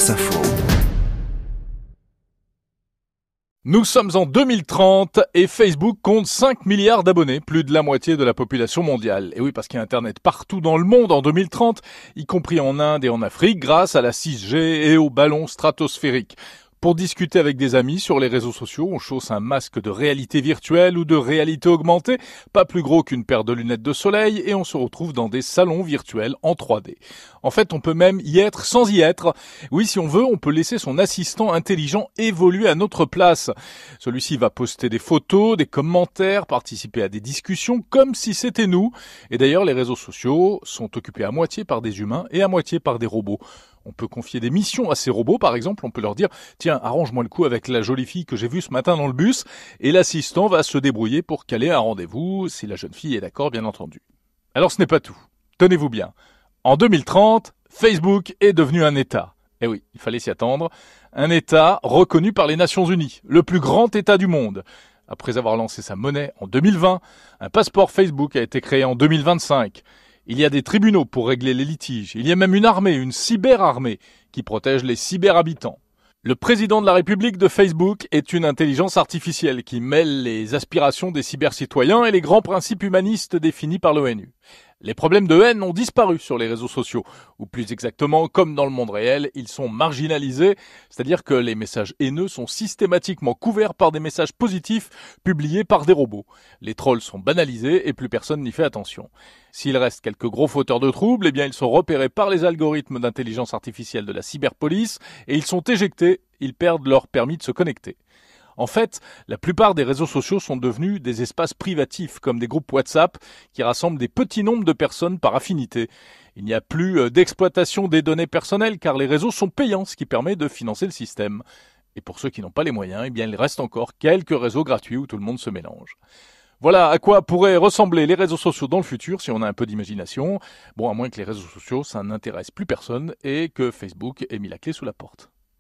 France Info. Nous sommes en 2030 et Facebook compte 5 milliards d'abonnés, plus de la moitié de la population mondiale. Et oui, parce qu'il y a Internet partout dans le monde en 2030, y compris en Inde et en Afrique, grâce à la 6G et aux ballons stratosphériques. Pour discuter avec des amis sur les réseaux sociaux, on chausse un masque de réalité virtuelle ou de réalité augmentée, pas plus gros qu'une paire de lunettes de soleil, et on se retrouve dans des salons virtuels en 3D. En fait, on peut même y être sans y être. Oui, si on veut, on peut laisser son assistant intelligent évoluer à notre place. Celui-ci va poster des photos, des commentaires, participer à des discussions comme si c'était nous. Et d'ailleurs, les réseaux sociaux sont occupés à moitié par des humains et à moitié par des robots. On peut confier des missions à ces robots, par exemple, on peut leur dire « Tiens, arrange-moi le coup avec la jolie fille que j'ai vue ce matin dans le bus » et l'assistant va se débrouiller pour caler un rendez-vous, si la jeune fille est d'accord, bien entendu. Alors ce n'est pas tout. Tenez-vous bien. En 2030, Facebook est devenu un État. Eh oui, il fallait s'y attendre. Un État reconnu par les Nations Unies, le plus grand État du monde. Après avoir lancé sa monnaie en 2020, un passeport Facebook a été créé en 2025. Il y a des tribunaux pour régler les litiges. Il y a même une armée, une cyberarmée, qui protège les cyberhabitants. Le président de la République de Facebook est une intelligence artificielle qui mêle les aspirations des cybercitoyens et les grands principes humanistes définis par l'ONU. Les problèmes de haine ont disparu sur les réseaux sociaux, ou plus exactement, comme dans le monde réel, ils sont marginalisés, c'est-à-dire que les messages haineux sont systématiquement couverts par des messages positifs publiés par des robots. Les trolls sont banalisés et plus personne n'y fait attention. S'il reste quelques gros fauteurs de troubles, eh bien ils sont repérés par les algorithmes d'intelligence artificielle de la cyberpolice et ils sont éjectés, ils perdent leur permis de se connecter. En fait, la plupart des réseaux sociaux sont devenus des espaces privatifs, comme des groupes WhatsApp, qui rassemblent des petits nombres de personnes par affinité. Il n'y a plus d'exploitation des données personnelles, car les réseaux sont payants, ce qui permet de financer le système. Et pour ceux qui n'ont pas les moyens, eh bien il reste encore quelques réseaux gratuits où tout le monde se mélange. Voilà à quoi pourraient ressembler les réseaux sociaux dans le futur si on a un peu d'imagination. Bon, à moins que les réseaux sociaux, ça n'intéresse plus personne et que Facebook ait mis la clé sous la porte.